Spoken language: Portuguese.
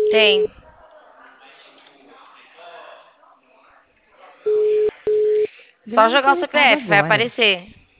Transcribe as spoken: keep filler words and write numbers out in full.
Tem. Só Deve jogar o ter recado C P F, vai agora. aparecer.